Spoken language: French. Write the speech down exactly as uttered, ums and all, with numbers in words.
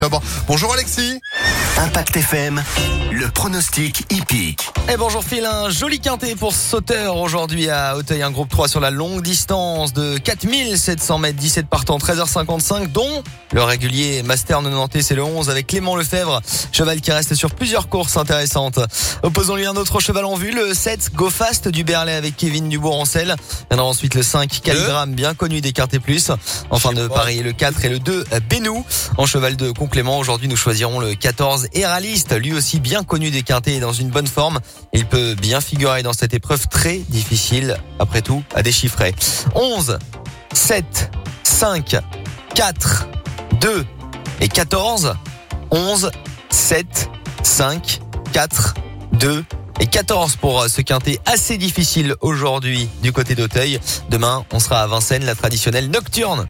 D'abord, bonjour Alexis. Impact F M, le pronostic hippique. Et bonjour Phil, un joli quintet pour sauteur aujourd'hui à Auteuil, un groupe trois sur la longue distance de quatre mille sept cents mètres, dix-sept partants, treize heures cinquante-cinq, dont le régulier Master Nantais, c'est le onze avec Clément Lefebvre, cheval qui reste sur plusieurs courses intéressantes. Opposons-lui un autre cheval en vue, le sept Go Fast du Berlay avec Kevin Dubourg-Ancel. Viendra ensuite le cinq Caligramme, bien connu des quintés plus. Enfin de Paris, le quatre et le deux Benou. En cheval de complément, aujourd'hui nous choisirons le quatorze Héraliste, lui aussi bien connu des quintés et dans une bonne forme. Il peut bien figurer dans cette épreuve très difficile, après tout, à déchiffrer. onze, sept, cinq, quatre, deux et quatorze. onze, sept, cinq, quatre, deux et quatorze pour ce quintet assez difficile aujourd'hui du côté d'Auteuil. Demain, on sera à Vincennes, la traditionnelle nocturne.